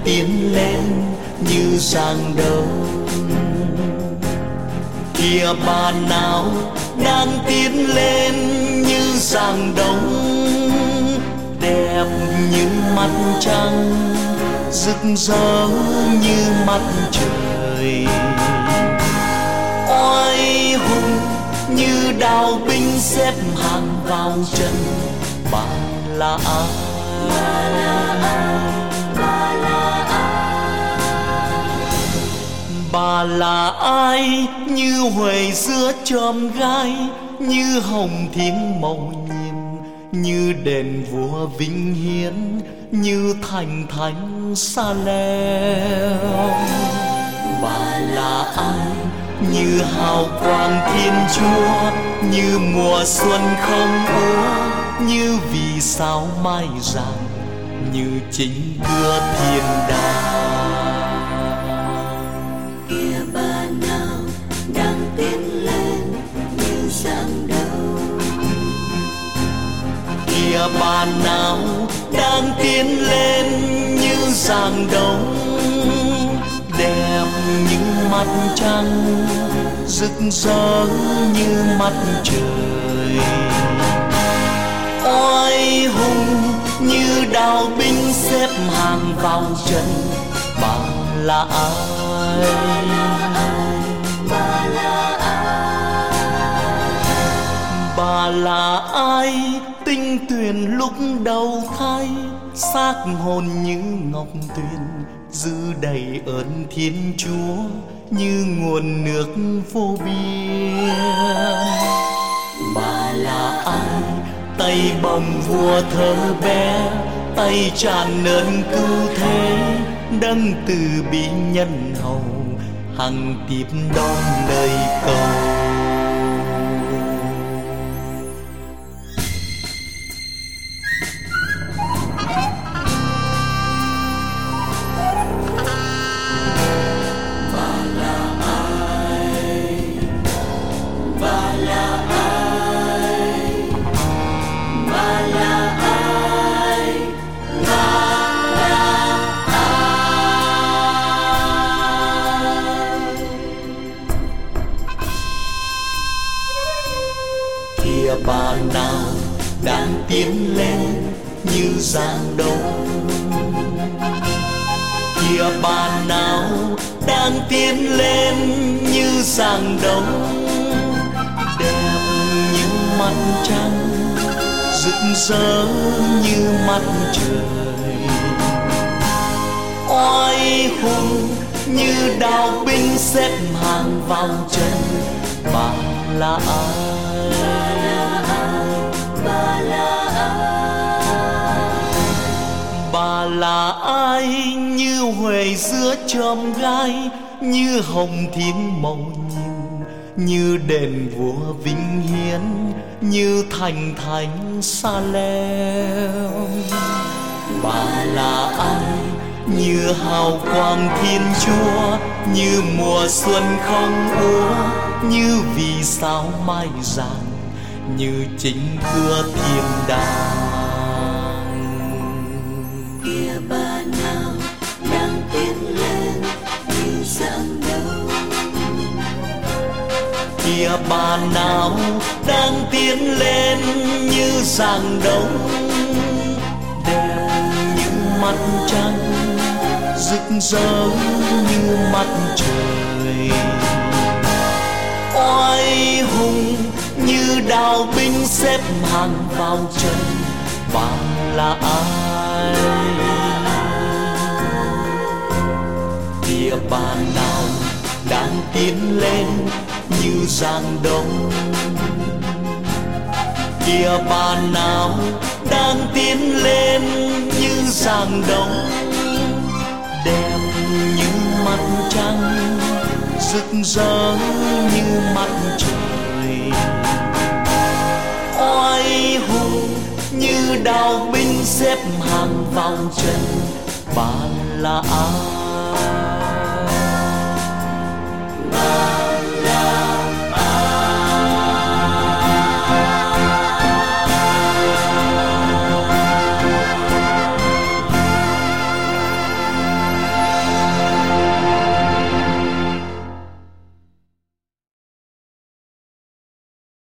tiến lên như giang đông. Kìa bà nào đang tiến lên như giang đông, đẹp như mặt trăng, rực rỡ như mặt trời. Oai hùng như đạo binh xếp hàng vào trận. Bà là ai? Bà là ai? Như huệ giữa chòm gai, như hồng thiên màu nhiệm, như đền vua vinh hiến, như thành thánh Sa-lem. Bà là ai? Như hào quang Thiên Chúa, như mùa xuân không úa, như vì sao mai rạng, như chính cửa thiên đàng. Kìa bà nào đang tiến lên như giang đông. Kìa bà nào đang tiến lên như giang đông, đẹp như mặt trăng, rực rỡ như mặt trời. Oai hùng như đạo binh xếp hàng vào trận. Bà là ai? Bà là ai? Bà là ai? Tinh tuyền lúc đầu thai, xác hồn như ngọc tuyền, giữ đầy ơn Thiên Chúa như nguồn nước vô biên. Bà là ai? Tay bồng vua thơ bé, tay tràn ơn cứu thế, đấng từ bi nhân hậu, hằng tiếp đón lời cầu. Kìa bà nào đang tiến lên như giang đông. Kìa bà nào đang tiến lên như giang đông, đẹp như mặt trăng, rực rỡ như mặt trời. Oai hùng như đạo binh xếp hàng vào trận. Bà là ai? Bà là ai? Bà là ai? Như huệ giữa chòm gai, như hồng thiên màu nhiệm, như đền vua vinh hiến, như thành thánh Sa-lem. Bà là ai? Như hào quang Thiên Chúa, như mùa xuân không úa, như vì sao mai rạng, như chính cửa thiên đàng. Kìa bà nào đang tiến lên như giang đông. Kìa bà nào đang tiến lên như giang đông, đẹp như mặt trăng, rực rỡ như mặt trời. Oai hùng như đạo binh xếp hàng vào trận. Bà là ai? Kìa bà nào đang tiến lên như giang đông. Kìa bà nào đang tiến lên như giang đông, đẹp như mặt trăng, rực rỡ như mặt trời. Oai hùng như đạo binh xếp hàng vào trận. Bà là ai?